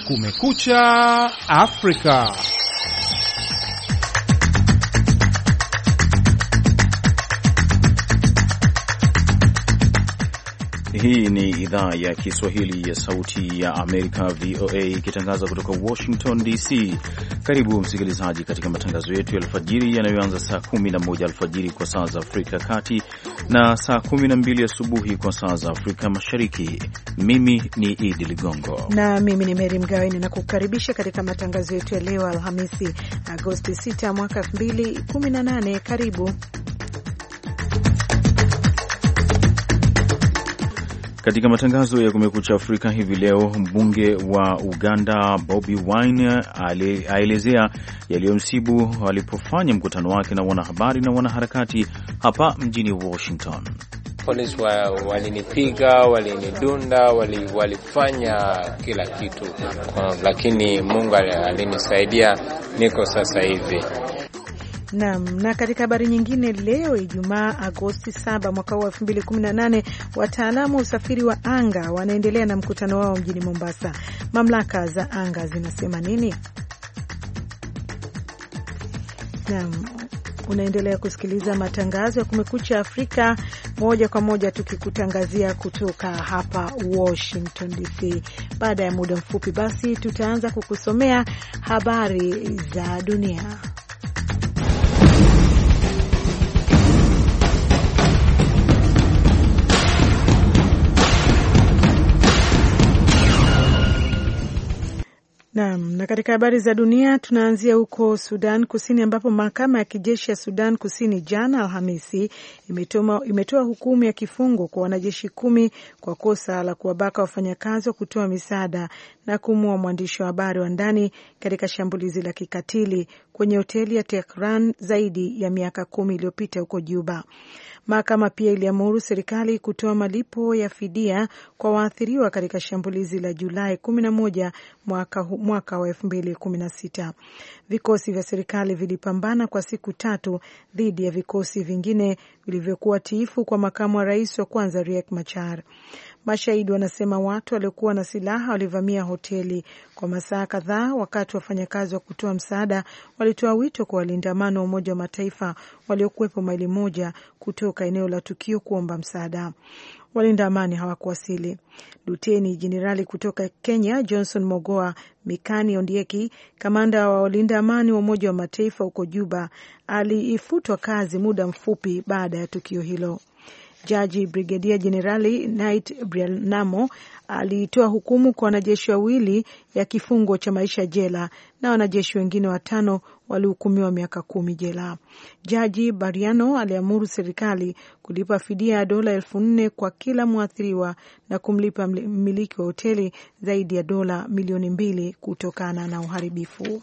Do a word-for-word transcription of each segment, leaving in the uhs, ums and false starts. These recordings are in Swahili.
Kumekucha Afrika. Hii ni idhaa ya Kiswahili ya Sauti ya Amerika, V O A, ikitangaza kutoka Washington D C. Karibu msikilizaji katika matangazo yetu ya alfajiri yanayoanza saa kumi na moja alfajiri kwa saa za Afrika Kati na saa kumi na mbili asubuhi kwa saa za Afrika Mashariki. Mimi ni Idi Ligongo na mimi ni Mary Mgawe, ninakukaribisha katika matangazo yetu ya leo Alhamisi Agosti sita mwaka elfu mbili kumi na nane. Karibu. Katika matangazo ya Kumekucha Afrika hivi leo, mbunge wa Uganda Bobi Wine aelezea yaliyomsibu alipofanya mkutano wake na wanahabari na wanaharakati hapa mjini Washington. Polisi wa, walinipiga, walinidunda, wali, walifanya kila kitu, lakini Mungu alinisaidia, niko sasa hivi. Naam, na katika habari nyingine, leo Ijumaa Agosti saba mwaka wa elfu mbili kumi na nane, wataalamu wa usafiri wa anga wanaendelea na mkutano wao mjini Mombasa. Mamlaka za anga zinasema nini? Naam, unaendelea kusikiliza matangazo ya Kumekucha Afrika moja kwa moja, tukikutangazia kutoka hapa Washington D C. Baada ya muda mfupi basi tutaanza kukusomea habari za dunia. Naam, na katika habari za dunia tunaanzia huko Sudan Kusini, ambapo mahakama ya kijeshi ya Sudan Kusini jana Alhamisi imetoa imetoa hukumu ya kifungo kwa wanajeshi kumi kwa kosa la kuwabaka wafanyakazi wa kutoa misaada na kumuua mwandishi wa habari wa ndani katika shambulizi la kikatili kwenye hoteli ya Tehran zaidi ya miaka kumi iliyopita huko Juba. Mahakama pia iliamuru serikali kutoa malipo ya fidia kwa waathiriwa katika shambulizi la Julai kumi na moja mwaka, mwaka wa elfu mbili kumi na sita. Vikosi vya serikali vilipambana kwa siku tatu dhidi ya vikosi vingine vilivyokuwa tiifu kwa makamu wa rais wa kwanza Riek Machar. Mashahidi wanasema watu waliokuwa na silaha walivamia hoteli kwa masaa kadhaa, wakati wafanyakazi wa kutoa msaada walitoa wito kwa walinda amani wa Umoja wa Mataifa waliokuwepo maili moja kutoka eneo la tukio kuomba msaada. Walinda amani hawakuwasili. Luteni Jenerali kutoka Kenya Johnson Mogoa Mikani Ondieki, kamanda wa walinda amani wa Umoja wa Mataifa huko Juba, aliifutwa kazi muda mfupi baada ya tukio hilo. Jaji Brigedia Jenerali Knight Brianamo alitoa hukumu kwa wanajeshi wawili ya kifungo cha maisha jela na wanajeshi wengine watano walihukumiwa miaka kumi jela. Jaji Bariano aliamuru serikali kulipa fidia ya dola elfu nne kwa kila mwathiriwa na kumlipa mmiliki wa hoteli zaidi ya dola milioni mbili kutokana na uharibifu.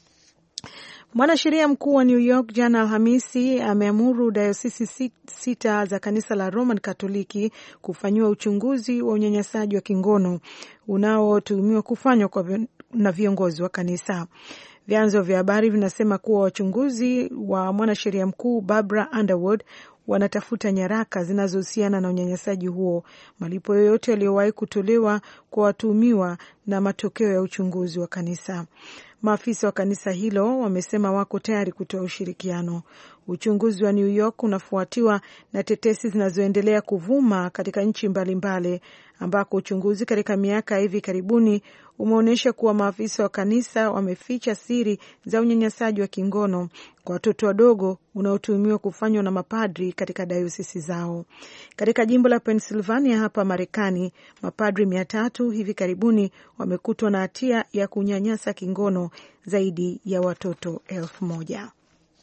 Mwanasheria mkuu wa New York jana Alhamisi ameamuru dayosisi sita za kanisa la Roman Katoliki kufanyiwa uchunguzi wa unyanyasaji wa kingono unaotuhumiwa kufanywa kwa na viongozi wa kanisa. Vyanzo vya habari vinasema kuwa wachunguzi wa mwanasheria mkuu Barbara Underwood wanatafuta nyaraka zinazohusiana na unyanyasaji huo, malipo yoyote yaliyowahi kutolewa kwa watuhumiwa na matokeo ya uchunguzi wa kanisa. Maafisa wa kanisa hilo wamesema wako tayari kutoa ushirikiano. Uchunguzi wa New York unafuatiwa na tetesi zinazoendelea kuvuma katika nchi mbalimbali, ambako uchunguzi katika miaka hivi karibuni umeonyesha kuwa maafisa wa kanisa wameficha siri za unyanyasaji wa kingono kwa watoto wadogo unaotuhumiwa kufanywa na mapadri katika dayosisi zao. Katika jimbo la Pennsylvania hapa Marekani, mapadri mia tatu hivi karibuni wamekutwa na hatia ya kunyanyasa kingono zaidi ya watoto elfu moja.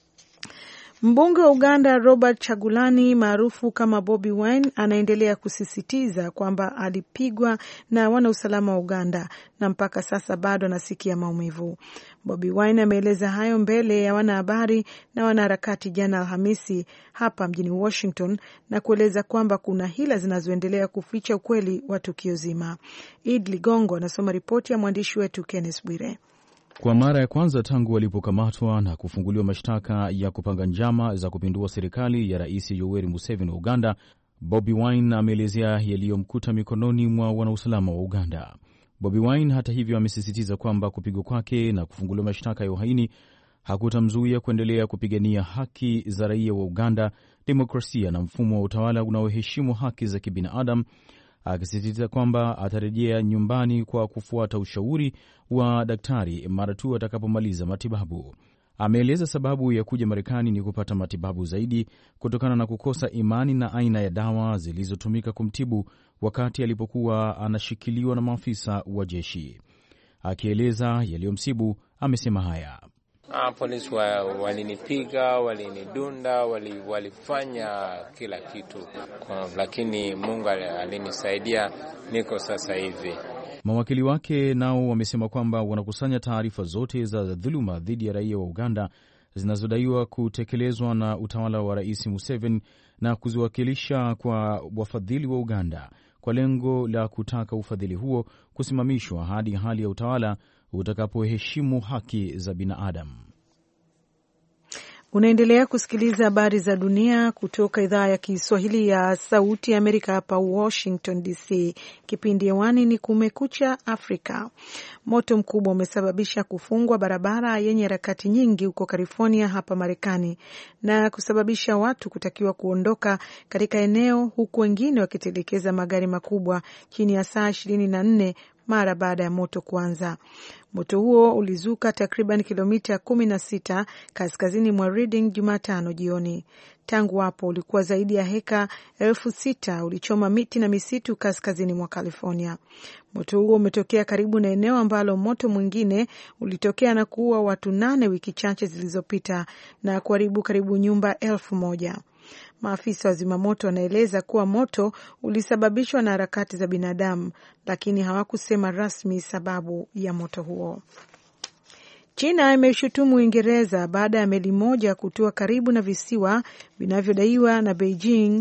Mbunge wa Uganda Robert Chagulani maarufu kama Bobi Wine anaendelea kusisitiza kwamba alipigwa na wana usalama wa Uganda na mpaka sasa bado anasikia maumivu. Bobi Wine ameeleza hayo mbele ya wanahabari na wanaharakati jana Alhamisi hapa mjini Washington na kueleza kwamba kuna hila zinazoendelea kuficha ukweli wa tukio zima. Id Ligongo anasoma ripoti ya mwandishi wetu Kenneth Bwire. Kwa mara ya kwanza tangu walipokamatwa na kufunguliwa mashtaka ya kupanga njama za kupindua serikali ya Rais Yoweri Museveni wa Uganda, Bobi Wine ameelezea yaliyomkuta mikononi mwa wanausalama wa Uganda. Bobi Wine hata hivyo amesisitiza kwamba kupigwa kwake na kufunguliwa mashtaka ya uhaini hakutamzuia kuendelea kupigania haki za raia wa Uganda, demokrasia na mfumo wa utawala unaoheshimu haki za kibinadamu, akisisitiza kwamba atarejea nyumbani kwa kufuata ushauri wa daktari mara tu atakapomaliza matibabu. Ameeleza sababu ya kuja Marekani ni kupata matibabu zaidi kutokana na kukosa imani na aina ya dawa zilizotumika kumtibu wakati alipokuwa anashikiliwa na maafisa wa jeshi. Akieleza yaliyomsibu, amesema haya: Ah, polisi wa, walinipiga, walinidunda, wali, walifanya kila kitu kwa, lakini Mungu alinisaidia, niko sasa hivi. Mawakili wake nao wamesema kwamba wanakusanya taarifa zote za dhuluma dhidi ya raia wa Uganda zinazodaiwa kutekelezwa na utawala wa Rais Museveni na kuziwakilisha kwa wafadhili wa Uganda kwa lengo la kutaka ufadhili huo kusimamishwa hadi hali ya utawala utakapoheshimu haki za binadamu. Unaendelea kusikiliza habari za dunia kutoka idhaa ya Kiswahili ya Sauti ya Amerika hapa Washington D C. Kipindi hewani ni Kumekucha Afrika. Moto mkubwa umesababisha kufungwa barabara yenye harakati nyingi huko California hapa Marekani na kusababisha watu kutakiwa kuondoka katika eneo, huku wengine wakitelekeza magari makubwa chini ya saa ishirini na nne mara baada ya moto kuanza. Moto huo ulizuka takriban kilomita kumi na sita kaskazini mwa Reading Jumatano jioni. Tangu hapo ulikuwa zaidi ya heka elfu sita ulichoma miti na misitu kaskazini mwa California. Moto huo umetokea karibu na eneo ambalo moto mwingine ulitokea na kuua watu nane wiki chache zilizopita na kuharibu karibu nyumba elfu moja. Maafisa wa zimamoto wanaeleza kuwa moto ulisababishwa na harakati za binadamu, lakini hawakusema rasmi sababu ya moto huo. China imeshutumu Uingereza baada ya meli moja kutua karibu na visiwa vinavyodaiwa na Beijing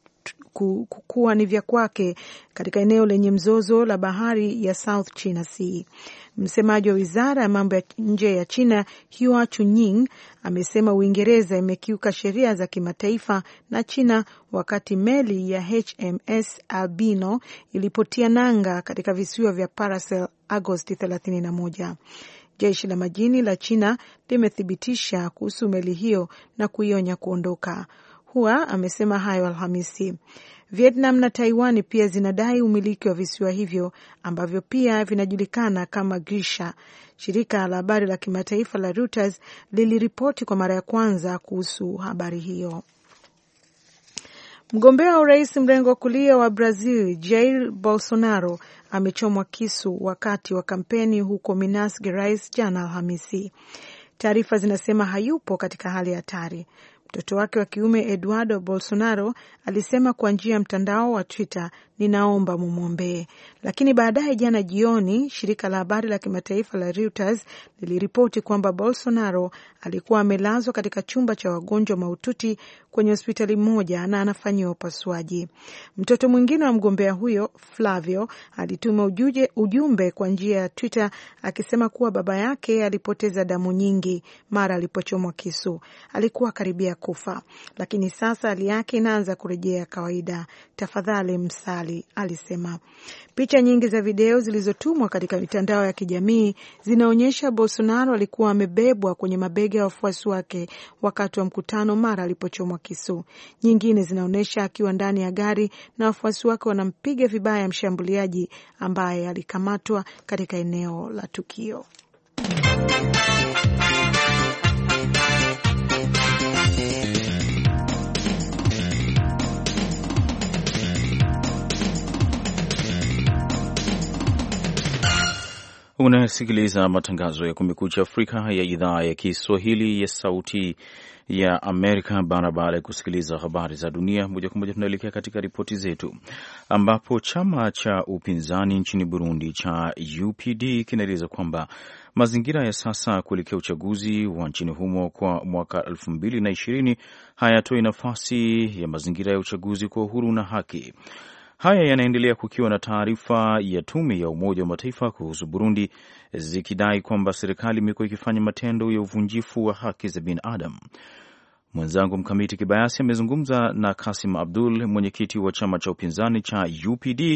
kuwa ni vya kwake katika eneo lenye mzozo la bahari ya South China Sea. Msemaji wa wizara ya mambo ya nje ya China, Hua Chunying, amesema Uingereza imekiuka sheria za kimataifa na China wakati meli ya H M S Albino ilipotia nanga katika visiwa vya Paracel Agosti thelathini na moja. Jeshi la majini la China limethibitisha kuhusu meli hiyo na kuionya kuondoka. Hua amesema hayo Alhamisi. Vietnam na Taiwan pia zinadai umiliki wa visiwa hivyo ambavyo pia vinajulikana kama Grisha. Shirika la habari la kimataifa la Reuters liliripoti kwa mara ya kwanza kuhusu habari hiyo. Mgombea wa urais mrengo wa kulia wa Brazil, Jair Bolsonaro, amechomwa kisu wakati wa kampeni huko Minas Gerais jana Alhamisi. Taarifa zinasema hayupo katika hali ya hatari. Mtoto wake wa kiume Eduardo Bolsonaro alisema kwa njia ya mtandao wa Twitter, ninaomba mumwombee. Lakini baadaye jana jioni, shirika la habari la kimataifa la Reuters liliripoti kwamba Bolsonaro alikuwa amelazwa katika chumba cha wagonjwa mahututi kwenye hospitali moja na anafanyiwa upasuaji. Mtoto mwingine wa mgombea huyo, Flavio, alituma ujuje, ujumbe kwa njia ya Twitter akisema kuwa baba yake alipoteza damu nyingi mara alipochomwa kisu. Alikuwa karibia kufa, lakini sasa hali yake inaanza kurejea kawaida. Tafadhali msali, alisema. Picha nyingi za video zilizotumwa katika mitandao ya kijamii zinaonyesha Bolsonaro alikuwa amebebwa kwenye mabega ya wafuasi wake wakati wa mkutano mara alipochomwa kisu. Nyingine zinaonyesha akiwa ndani ya gari na wafuasi wake wanampiga vibaya mshambuliaji ambaye alikamatwa katika eneo la tukio. Unasikiliza matangazo ya Kumekucha Afrika ya idhaa ya Kiswahili ya Sauti ya Amerika. Bara baada ya kusikiliza habari za dunia moja kwa moja, tunaelekea katika ripoti zetu, ambapo chama cha upinzani nchini Burundi cha U P D kinaeleza kwamba mazingira ya sasa kuelekea uchaguzi wa nchini humo kwa mwaka elfu mbili na ishirini hayatoi nafasi ya mazingira ya uchaguzi kwa uhuru na haki. Haya yanaendelea kukiwa na taarifa ya tume ya Umoja wa Mataifa kuhusu Burundi zikidai kwamba serikali imekuwa ikifanya matendo ya uvunjifu wa haki za binadamu. Mwenzangu Mkamiti Kibayasi amezungumza na Kasim Abdul, mwenyekiti wa chama cha upinzani cha U P D,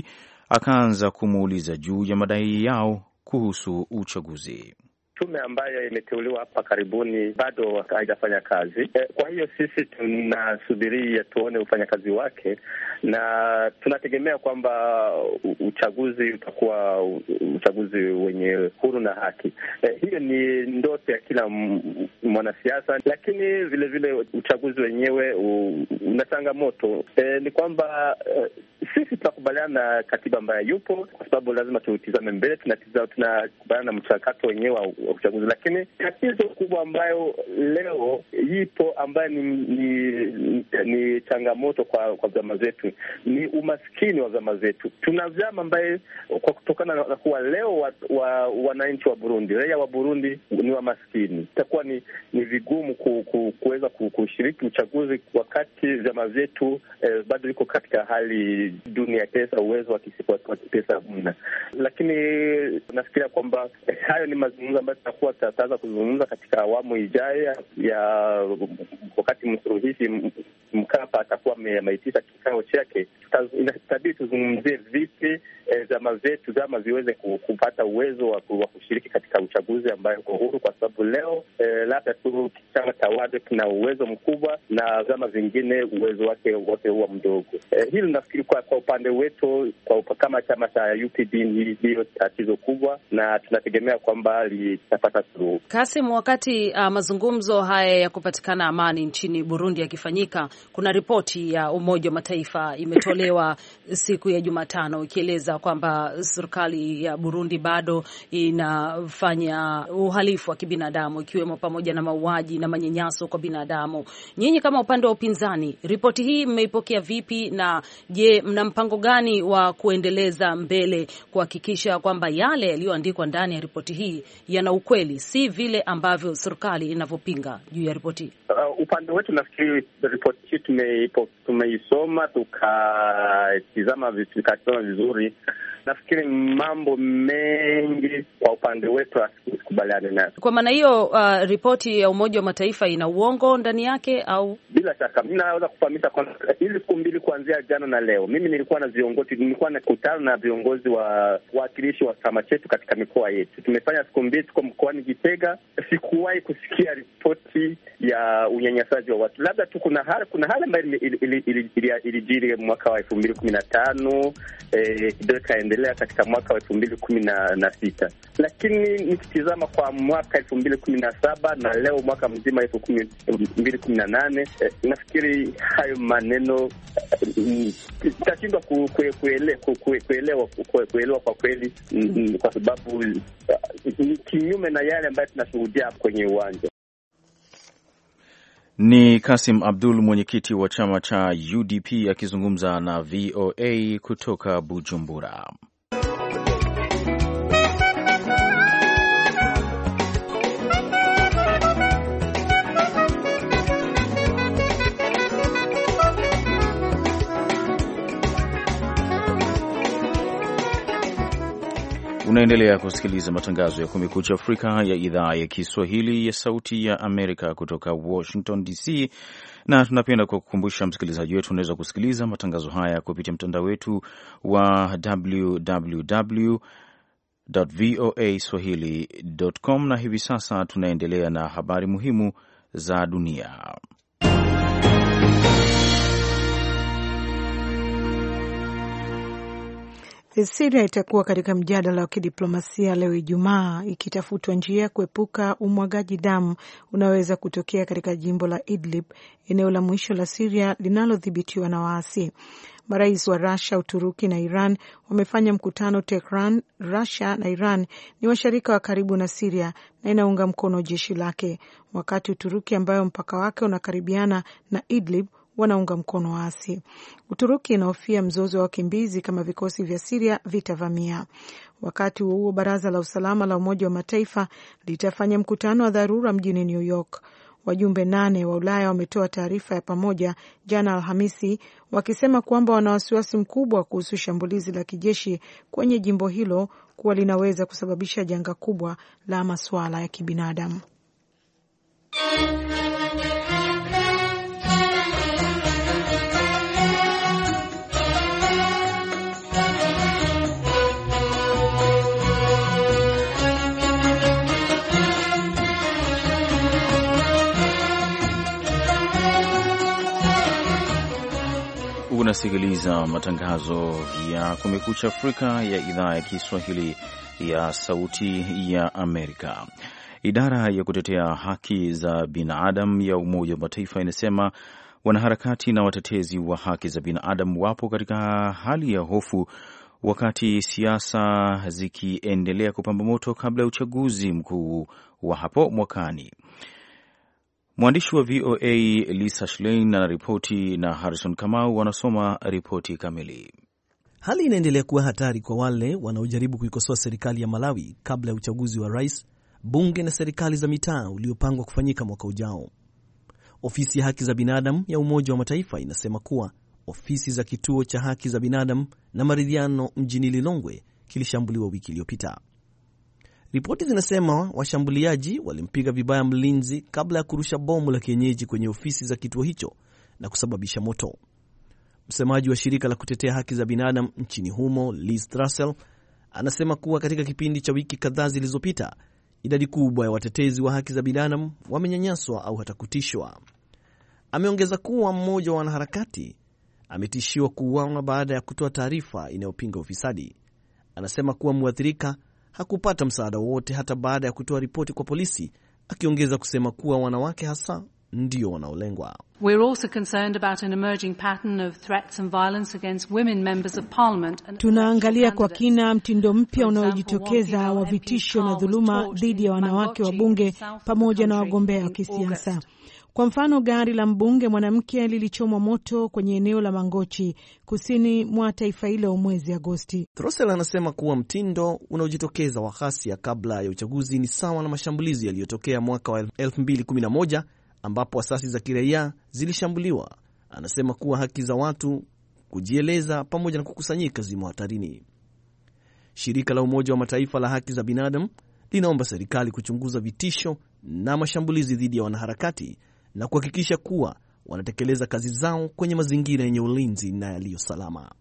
akaanza kumuuliza juu ya madai yao kuhusu uchaguzi. Tume ambayo imeteuliwa hapa karibuni bado haijafanya kazi. E, kwa hiyo sisi tunasubiria tuone ufanyakazi wake, na tunategemea kwamba uchaguzi utakuwa uchaguzi wenye huru na haki. E, hiyo ni ndoto ya kila mwanasiasa, lakini vile vile uchaguzi wenyewe una changamoto. E, ni kwamba e, sisi tunakubaliana na katiba ambayo yupo, kwa sababu lazima tutizame mbele. Tunatizama, tunakubaliana na mchakato wenyewe wa uchaguzi, lakini tatizo kubwa ambayo leo ipo ambayo ni, ni, ni, ni changamoto kwa kwa vyama zetu ni umaskini wa vyama zetu. Tuna vyama ambaye kwa kutokana na kuwa leo wa, wa, wananchi wa Burundi, raia wa Burundi ni wa maskini, itakuwa ni ni vigumu ku, ku, kuweza kushiriki uchaguzi wakati vyama zetu eh, bado liko katika hali duni ya pesa, uwezo wa kipesa mna. Lakini nafikiria kwamba eh, hayo ni mazungumzo ambayo tutakuwa tutaanza kuzungumza katika awamu ijayo ya wakati msuluhishi Mkapa atakuwa ameitisha kikao chake. Itabidi tuzungumzie vipi vyama vyetu vyama viweze kupata uwezo wa kushiriki katika uchaguzi ambayo uko huru, kwa sababu leo eh, labda tu chama tawala kina uwezo mkubwa na vyama vingine uwezo wake wote huwa mdogo. Eh, hili nafikiri kwa, kwa upande wetu kwa kama chama cha U P D ndio tatizo kubwa, na tunategemea kwamba litapata suluhu. Kasim, wakati uh, mazungumzo haya ya kupatikana amani nchini Burundi yakifanyika, kuna ripoti ya Umoja wa Mataifa imetolewa siku ya Jumatano ikieleza kwamba serikali ya Burundi bado inafanya uhalifu wa kibinadamu, ikiwemo pamoja na mauaji na manyanyaso kwa binadamu. Nyinyi kama upande wa upinzani, ripoti hii mmeipokea vipi, na je, mna mpango gani wa kuendeleza mbele kuhakikisha kwamba yale yaliyoandikwa ndani ya ripoti hii yana ukweli, si vile ambavyo serikali inavyopinga juu ya ripoti hii? Uh, upande wetu nafikiri ripoti hii tumeipo tumeisoma tukatizama tukatizama vizuri. Nafikiri mambo mengi kwa upande wetu hasikubaliane nayo. Kwa maana hiyo, uh, ripoti ya Umoja wa Mataifa ina uongo ndani yake au? Bila shaka mimi naweza kufahamisha kwamba hizi siku mbili kuanzia jana na leo, mimi nilikuwa na viongozi nilikuwa nakutana na viongozi wa wawakilishi wa chama chetu katika mikoa yetu. Tumefanya siku mbili, tuko mkoani Gitega. Sikuwahi kusikia ripoti ya unyanyasaji wa watu. Labda tu kuna hali kuna hali ambayo ilijiri mwaka wa elfu mbili kumi na tano eh kidogo kaendelea katika mwaka wa elfu mbili kumi na sita, lakini nikitizama kwa mwaka elfu mbili kumi na saba na leo mwaka mzima elfu mbili kumi na nane, eh, nafikiri hayo maneno tutashindwa kuelewa kuelewa kwa kweli, kwa sababu ni kinyume na yale ambayo tunashuhudia kwenye uwanja. Ni Kasim Abdul, mwenyekiti wa chama cha U D P akizungumza na V O A kutoka Bujumbura. Unaendelea kusikiliza matangazo ya Kumekucha Afrika ya idhaa ya Kiswahili ya Sauti ya Amerika kutoka Washington D C, na tunapenda kwa kukumbusha msikilizaji wetu unaweza kusikiliza matangazo haya kupitia mtandao wetu wa w w w dot voa swahili dot com, na hivi sasa tunaendelea na habari muhimu za dunia. Syria itakuwa katika mjadala wa kidiplomasia leo Ijumaa, ikitafutwa njia ya kuepuka umwagaji damu unaweza kutokea katika jimbo la Idlib, eneo la mwisho la Syria linalodhibitiwa na waasi. Marais wa Russia, Uturuki na Iran wamefanya mkutano Tehran. Russia na Iran ni washirika wa karibu na Syria na inaunga mkono jeshi lake, wakati Uturuki ambayo mpaka wake unakaribiana na Idlib wanaunga mkono waasi. Uturuki inahofia mzozo wa wakimbizi kama vikosi vya Syria vitavamia. Wakati huo huo, baraza la usalama la Umoja wa Mataifa litafanya mkutano wa dharura mjini New York. Wajumbe nane wa Ulaya wametoa taarifa ya pamoja jana Alhamisi wakisema kwamba wana wasiwasi mkubwa kuhusu shambulizi la kijeshi kwenye jimbo hilo kuwa linaweza kusababisha janga kubwa la masuala ya kibinadamu. Unasikiliza matangazo ya Kumekucha Afrika ya idhaa ya Kiswahili ya Sauti ya Amerika. Idara ya kutetea haki za binadamu ya Umoja wa Mataifa inasema wanaharakati na watetezi wa haki za binadamu wapo katika hali ya hofu wakati siasa zikiendelea kupamba moto kabla ya uchaguzi mkuu wa hapo mwakani. Mwandishi wa V O A Lisa Schlein anaripoti na Harrison Kamau wanasoma ripoti kamili. Hali inaendelea kuwa hatari kwa wale wanaojaribu kuikosoa serikali ya Malawi kabla ya uchaguzi wa rais, bunge na serikali za mitaa uliopangwa kufanyika mwaka ujao. Ofisi ya haki za binadamu ya Umoja wa Mataifa inasema kuwa ofisi za kituo cha haki za binadamu na maridhiano mjini Lilongwe kilishambuliwa wiki iliyopita. Ripoti zinasema washambuliaji walimpiga vibaya mlinzi kabla ya kurusha bomu la kienyeji kwenye ofisi za kituo hicho na kusababisha moto. Msemaji wa shirika la kutetea haki za binadamu nchini humo, Liz Trussell, anasema kuwa katika kipindi cha wiki kadhaa zilizopita, idadi kubwa ya watetezi wa haki za binadamu wamenyanyaswa au hata kutishwa. Ameongeza kuwa mmoja wa wanaharakati ametishiwa kuuawa baada ya kutoa taarifa inayopinga ufisadi. Anasema kuwa mwathirika hakupata msaada wote hata baada ya kutoa ripoti kwa polisi, akiongeza kusema kuwa wanawake hasa ndio wanaolengwa. We're also concerned about an emerging pattern of threats and violence against women members of parliament. Tunaangalia kwa kina mtindo mpya unaojitokeza wa vitisho na dhuluma dhidi ya wanawake wa bunge pamoja na wagombea wa kisiasa. Kwa mfano, gari la mbunge mwanamke lilichomwa moto kwenye eneo la Mangochi, kusini mwa taifa hilo mwezi Agosti. Trussell anasema kuwa mtindo unaojitokeza wa ghasia kabla ya uchaguzi ni sawa na mashambulizi yaliyotokea mwaka wa elfu mbili kumi na moja ambapo asasi za kiraia zilishambuliwa. Anasema kuwa haki za watu kujieleza pamoja na kukusanyika zimo hatarini. Shirika la Umoja wa Mataifa la haki za binadamu linaomba serikali kuchunguza vitisho na mashambulizi dhidi ya wanaharakati na kuhakikisha kuwa wanatekeleza kazi zao kwenye mazingira yenye ulinzi na yaliyo salama.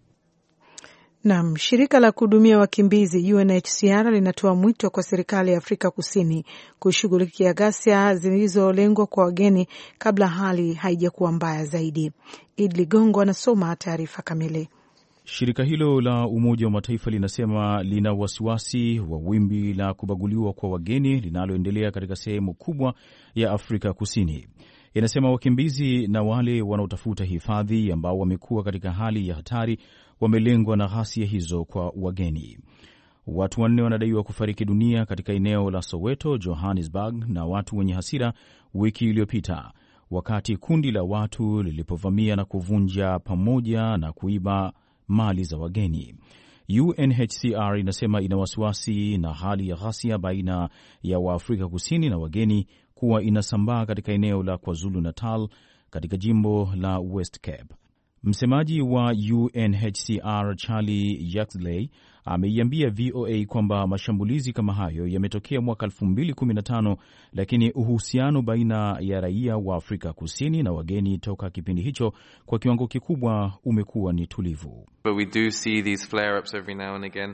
Naam, shirika la kuhudumia wakimbizi U N H C R linatoa mwito kwa serikali ya Afrika Kusini kushughulikia ghasia zilizolengwa kwa wageni kabla hali haijakuwa mbaya zaidi. Idli Gongo anasoma taarifa kamili. Shirika hilo la Umoja wa Mataifa linasema lina wasiwasi wa wimbi la kubaguliwa kwa wageni linaloendelea katika sehemu kubwa ya Afrika Kusini. Inasema wakimbizi na wale wanaotafuta hifadhi ambao wamekuwa katika hali ya hatari wamelengwa na ghasia hizo kwa wageni. Watu wanne wanadaiwa kufariki dunia katika eneo la Soweto, Johannesburg, na watu wenye hasira wiki iliyopita wakati kundi la watu lilipovamia na kuvunja pamoja na kuiba mali za wageni. U N H C R inasema ina wasiwasi na hali ya ghasia baina ya Waafrika Kusini na wageni kuwa inasambaa katika eneo la KwaZulu Natal katika jimbo la West Cape. Msemaji wa U N H C R Charlie Yaxley ameiambia V O A kwamba mashambulizi kama hayo yametokea mwaka elfu mbili kumi na tano, lakini uhusiano baina ya raia wa Afrika Kusini na wageni toka kipindi hicho kwa kiwango kikubwa umekuwa ni tulivu. But we do see these flare-ups every now and again.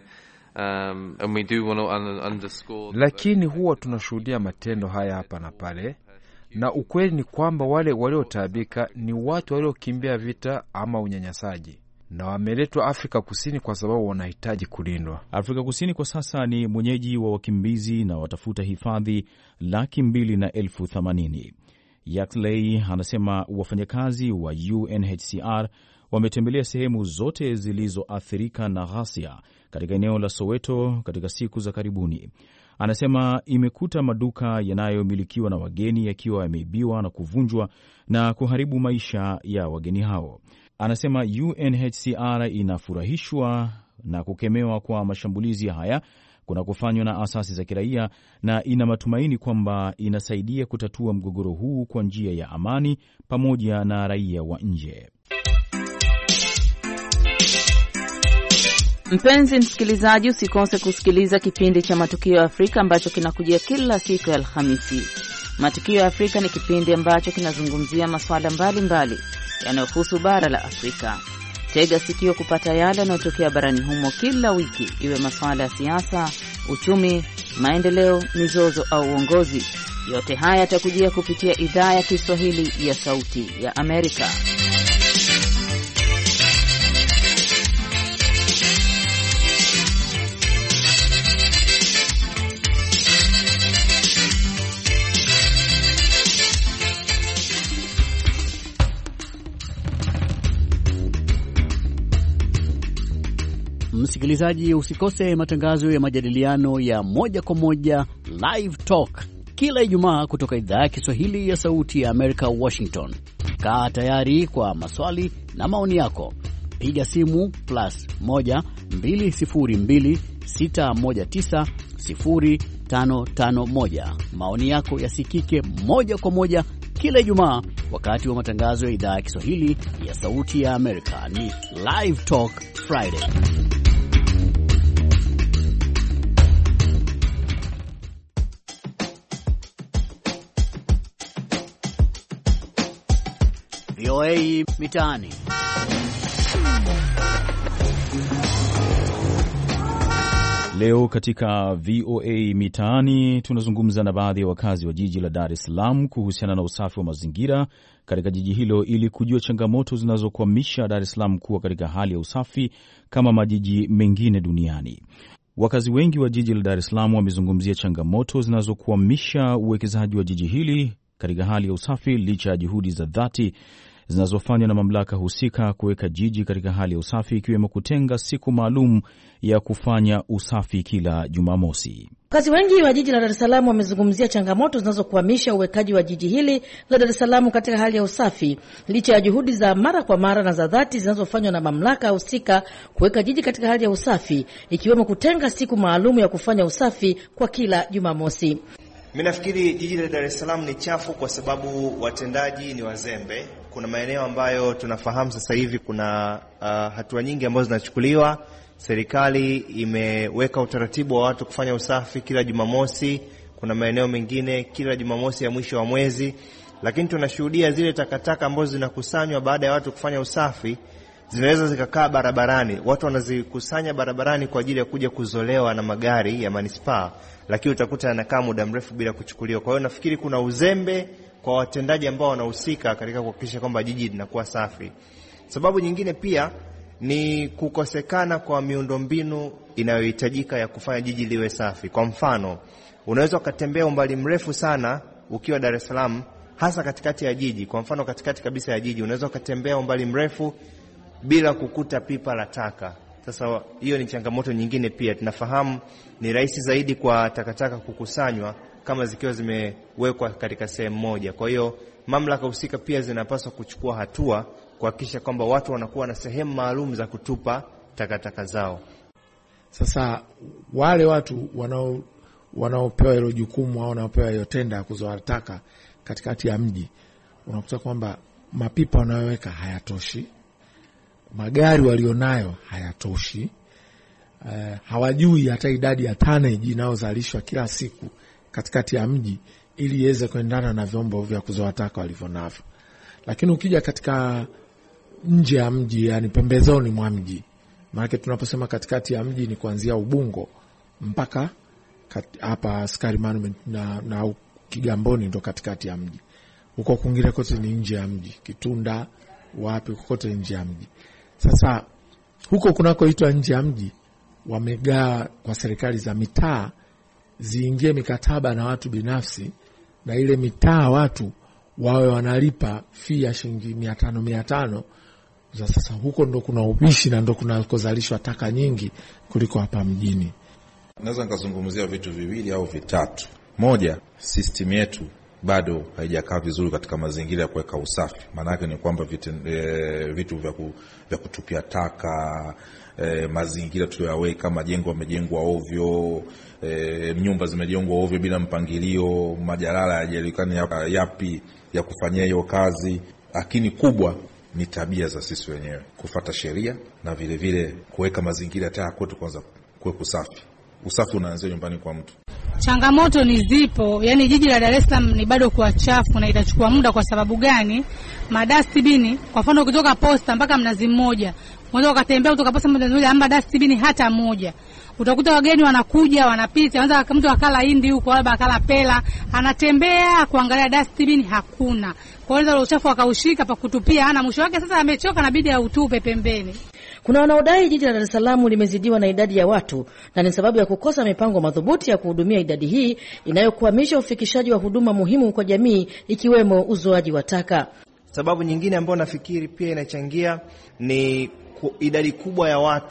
Um, and we do want to underscore. Lakini huwa tunashuhudia matendo haya hapa na pale, na ukweli ni kwamba wale waliotaabika ni watu waliokimbia vita ama unyanyasaji, na wameletwa Afrika Kusini kwa sababu wanahitaji kulindwa. Afrika Kusini kwa sasa ni mwenyeji wa wakimbizi na watafuta hifadhi laki mbili na elfu themanini. Yaxley anasema wafanyakazi wa U N H C R wametembelea sehemu zote zilizoathirika na ghasia katika eneo la Soweto katika siku za karibuni. Anasema imekuta maduka yanayomilikiwa na wageni yakiwa yameibiwa na kuvunjwa na kuharibu maisha ya wageni hao. Anasema U N H C R inafurahishwa na kukemewa kwa mashambulizi haya kuna kufanywa na asasi za kiraia na ina matumaini kwamba inasaidia kutatua mgogoro huu kwa njia ya amani pamoja na raia wa nje. Mpenzi msikilizaji, usikose kusikiliza kipindi cha Matukio ya Afrika ambacho kinakujia kila siku ya Alhamisi. Matukio ya Afrika ni kipindi ambacho kinazungumzia masuala mbalimbali yanayohusu bara la Afrika. Tega sikio kupata yale yanayotokea barani humo kila wiki, iwe masuala ya siasa, uchumi, maendeleo, mizozo au uongozi. Yote haya yatakujia kupitia idhaa ya Kiswahili ya Sauti ya Amerika. Msikilizaji, usikose matangazo ya majadiliano ya moja kwa moja Live Talk kila Ijumaa kutoka idhaa ya Kiswahili ya Sauti ya Amerika, Washington. Kaa tayari kwa maswali na maoni yako. Piga simu plus moja mbili sifuri mbili sita moja tisa sifuri tano tano moja. Maoni yako yasikike moja kwa moja kila Ijumaa wakati wa matangazo ya idhaa ya Kiswahili ya Sauti ya Amerika. Ni Live Talk Friday. V O A Mitaani. Leo katika V O A Mitaani tunazungumza na baadhi ya wakazi wa jiji la Dar es Salaam kuhusiana na usafi wa mazingira katika jiji hilo ili kujua changamoto zinazokwamisha Dar es Salaam kuwa katika hali ya usafi kama majiji mengine duniani. Wakazi wengi wa jiji la Dar es Salaam wamezungumzia changamoto zinazokwamisha uwekezaji wa jiji hili katika hali ya usafi licha ya juhudi za dhati zinazofanywa na mamlaka husika kuweka jiji katika hali ya usafi, ikiwemo kutenga siku maalum ya kufanya usafi kila Jumamosi. Wakazi wengi wa jiji la Dar es Salaam wamezungumzia changamoto zinazokwamisha uwekaji wa jiji hili la Dar es Salaam katika hali ya usafi licha ya juhudi za mara kwa mara na za dhati zinazofanywa na mamlaka husika kuweka jiji katika hali ya usafi, ikiwemo kutenga siku maalum ya kufanya usafi kwa kila Jumamosi. Mimi nafikiri jiji la Dar es Salaam ni chafu kwa sababu watendaji ni wazembe. Kuna maeneo ambayo tunafahamu sasa hivi kuna uh, hatua nyingi ambazo zinachukuliwa. Serikali imeweka utaratibu wa watu kufanya usafi kila Jumamosi. Kuna maeneo mengine kila Jumamosi ya mwisho wa mwezi. Lakini tunashuhudia zile takataka ambazo zinakusanywa baada ya watu kufanya usafi zinaweza zikakaa barabarani. Watu wanazikusanya barabarani kwa ajili ya kuja kuzolewa na magari ya manispaa, lakini utakuta yanakaa muda mrefu bila kuchukuliwa. Kwa hiyo nafikiri kuna uzembe kwa watendaji ambao wanahusika katika kuhakikisha kwamba jiji linakuwa safi. Sababu nyingine pia ni kukosekana kwa miundombinu inayohitajika ya kufanya jiji liwe safi. Kwa mfano, unaweza ukatembea umbali mrefu sana ukiwa Dar es Salaam, hasa katikati ya jiji. Kwa mfano, katikati kabisa ya jiji unaweza ukatembea umbali mrefu bila kukuta pipa la taka. Sasa hiyo ni changamoto nyingine pia. Tunafahamu ni rahisi zaidi kwa takataka kukusanywa kama zikiwa zimewekwa katika sehemu moja. Kwa hiyo mamlaka husika pia zinapaswa kuchukua hatua kuhakikisha kwamba watu wanakuwa na sehemu maalum za kutupa takataka zao. Sasa wale watu wanao wanaopewa hilo jukumu au wanaopewa hiyo tenda ya kuzoa taka katikati ya mji, unakuta kwamba mapipa wanayoweka hayatoshi, magari walionayo hayatoshi, uh, hawajui hata idadi ya tonnage inayozalishwa kila siku katikati ya mji ili iweze kuendana na vyombo vya kuzoa taka walivyonavyo. Lakini ukija katika nje ya mji, yani pembezoni mwa mji, maana tunaposema katikati ya mji ni kuanzia Ubungo mpaka hapa Askari Monument na, na Kigamboni ndo katikati ya mji. Huko kwingine kote ni nje ya mji, Kitunda wapi kote nje ya mji. Sasa huko kunakoitwa nje ya mji wamegaa kwa serikali za mitaa ziingie mikataba na watu binafsi, na ile mitaa watu wawe wanalipa fee ya shilingi mia tano mia tano. Sasa huko ndo kuna ubishi na ndo kuna kozalishwa taka nyingi kuliko hapa mjini. Naweza nikazungumzia vitu viwili au vitatu. Moja, system yetu bado haijakaa vizuri katika mazingira ya kuweka usafi. Maana yake ni kwamba vitu, e, vitu vya, ku, vya kutupia taka, e, mazingira tuliyoweka, majengo yamejengwa ovyo, e, nyumba zimejengwa ovyo bila mpangilio, majalala hayajulikani yapi ya kufanyia hiyo kazi. Lakini kubwa ni tabia za sisi wenyewe kufuata sheria na vile vile kuweka mazingira taa kwetu kwanza kuwe usafi. Usafi unaanzia nyumbani kwa mtu. Changamoto ni zipo, yani jiji la Dar es Salaam ni bado kwa chafu na itachukua muda. Kwa sababu gani? Madustbin, kwa mfano kutoka Posta mpaka Mnazi Mmoja, unaweza ukatembea kutoka Posta Mnazi Mmoja amba dustbin hata moja. Utakuta wageni wanakuja, wanapita, anza mtu akala hindi huko labda akala pela, anatembea kuangalia dustbin hakuna. Kwa hiyo uchafu akaushika pa kutupia, ana mwisho wake sasa amechoka na bidii ya utupe pembeni. Kuna wanaodai jiji la Dar es Salaam limezidiwa na idadi ya watu na ni sababu ya kukosa mipango madhubuti ya kuhudumia idadi hii inayokwamisha ufikishaji wa huduma muhimu kwa jamii ikiwemo uzoaji wa taka. Sababu nyingine ambayo nafikiri pia inachangia ni idadi kubwa ya watu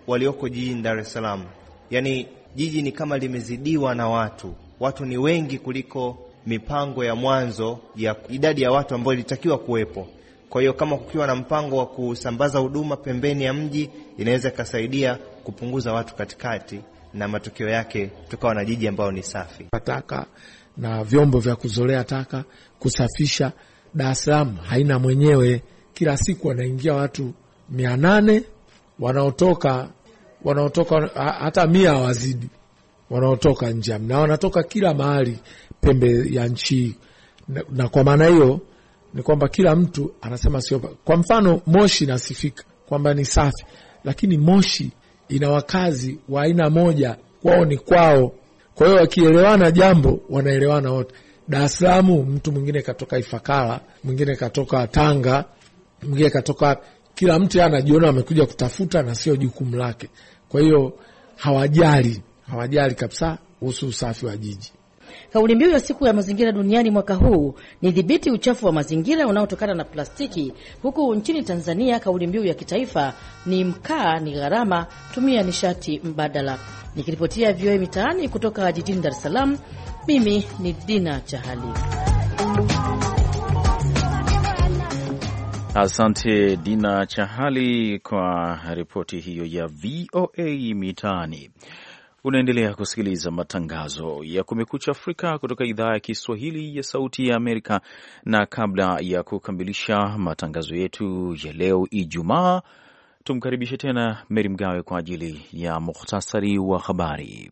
walioko jijini Dar es Salaam. Yaani jiji ni kama limezidiwa na watu. Watu ni wengi kuliko mipango ya mwanzo ya idadi ya watu ambao ilitakiwa kuwepo. Kwa hiyo kama kukiwa na mpango wa kusambaza huduma pembeni ya mji, inaweza kusaidia kupunguza watu katikati, na matokeo yake tukawa na jiji ambao ni safi. Taka na vyombo vya kuzolea taka, kusafisha. Dar es Salaam haina mwenyewe. Kila siku wanaingia watu mia nane, wanaotoka wanaotoka hata mia wazidi, wanaotoka nje, na wanatoka kila mahali pembe ya nchi. Na, na kwa maana hiyo ni kwamba kila mtu anasema sio. Kwa mfano Moshi nasifika kwamba ni safi, lakini Moshi ina wakazi wa aina moja, kwao ni kwao. Kwa hiyo wakielewana jambo wanaelewana wote. Dar es Salaam mtu mwingine katoka Ifakara, mwingine katoka Tanga, mwingine katoka, kila mtu anajiona amekuja kutafuta na sio jukumu lake. Kwa hiyo hawajali, hawajali kabisa kuhusu usafi wa jiji. Kauli mbiu ya siku ya mazingira duniani mwaka huu ni dhibiti uchafu wa mazingira unaotokana na plastiki, huku nchini Tanzania kauli mbiu ya kitaifa ni mkaa ni gharama, tumia nishati mbadala. Nikiripotia V O A mitaani kutoka jijini Dar es Salaam, mimi ni Dina Chahali. Asante Dina Chahali kwa ripoti hiyo ya V O A mitaani. Unaendelea kusikiliza matangazo ya Kumekucha Afrika kutoka idhaa ya Kiswahili ya Sauti ya Amerika, na kabla ya kukamilisha matangazo yetu ya leo Ijumaa, tumkaribishe tena Meri Mgawe kwa ajili ya mukhtasari wa habari.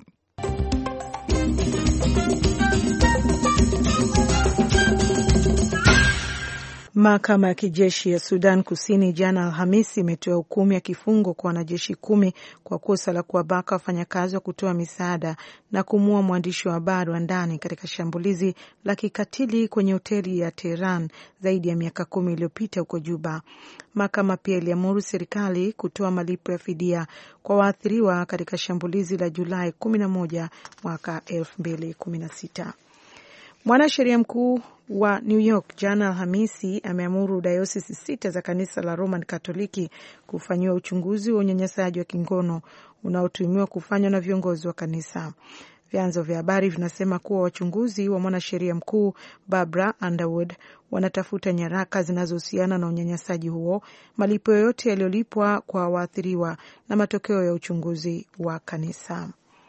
Mahakama ya kijeshi ya Sudan Kusini jana Alhamisi imetoa hukumu ya kifungo kwa wanajeshi kumi kwa kosa la kuwabaka wafanyakazi wa kutoa misaada na kumuua mwandishi wa habari wa ndani katika shambulizi la kikatili kwenye hoteli ya Tehran zaidi ya miaka kumi iliyopita huko Juba. Mahakama pia iliamuru serikali kutoa malipo ya fidia kwa waathiriwa katika shambulizi la Julai kumi na moja mwaka elfu mbili kumi na sita. Mwanasheria mkuu wa New York jana Alhamisi ameamuru dayosisi sita za kanisa la Roman Katoliki kufanyiwa uchunguzi wa unyanyasaji wa kingono unaotumiwa kufanywa na viongozi wa kanisa. Vyanzo vya habari vinasema kuwa wachunguzi wa mwanasheria mkuu Barbara Underwood wanatafuta nyaraka zinazohusiana na unyanyasaji huo, malipo yoyote yaliyolipwa kwa waathiriwa na matokeo ya uchunguzi wa kanisa.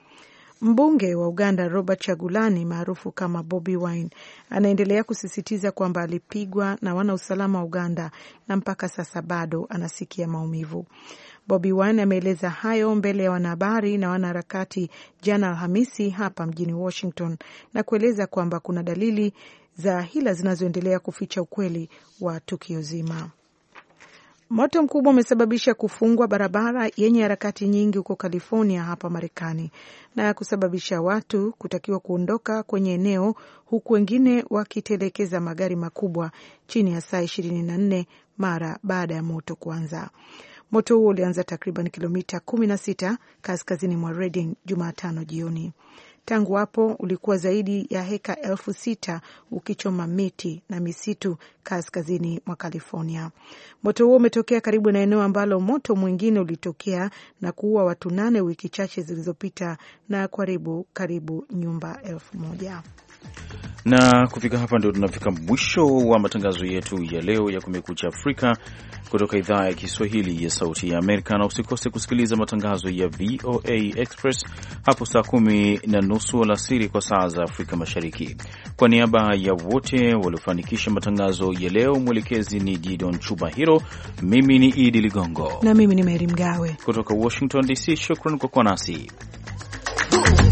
Mbunge wa Uganda Robert Chagulani maarufu kama Bobi Wine anaendelea kusisitiza kwamba alipigwa na wana usalama wa Uganda na mpaka sasa bado anasikia maumivu. Bobi Wine ameeleza hayo mbele ya wanahabari na wanaharakati jana Alhamisi hapa mjini Washington na kueleza kwamba kuna dalili za hila zinazoendelea kuficha ukweli wa tukio zima. Moto mkubwa umesababisha kufungwa barabara yenye harakati nyingi huko California hapa Marekani na kusababisha watu kutakiwa kuondoka kwenye eneo, huku wengine wakitelekeza magari makubwa chini ya saa ishirini na nne mara baada ya moto kuanza. Moto huo ulianza takriban kilomita kumi na sita kaskazini mwa Redding Jumatano jioni. Tangu hapo ulikuwa zaidi ya heka elfu sita ukichoma miti na misitu kaskazini mwa California. Moto huo umetokea karibu na eneo ambalo moto mwingine ulitokea na kuua watu nane wiki chache zilizopita na karibu karibu nyumba elfu moja. Na kufika hapa ndio tunafika mwisho wa matangazo yetu ya leo ya Kumekucha Afrika kutoka idhaa ya Kiswahili ya Sauti ya Amerika, na usikose kusikiliza matangazo ya V O A Express hapo saa kumi na nusu alasiri kwa saa za Afrika Mashariki. Kwa niaba ya wote waliofanikisha matangazo ya leo, mwelekezi ni Didon Chubahiro, mimi ni Idi Ligongo na mimi ni Meri Mgawe kutoka Washington D C. Shukran kwa kuwa nasi.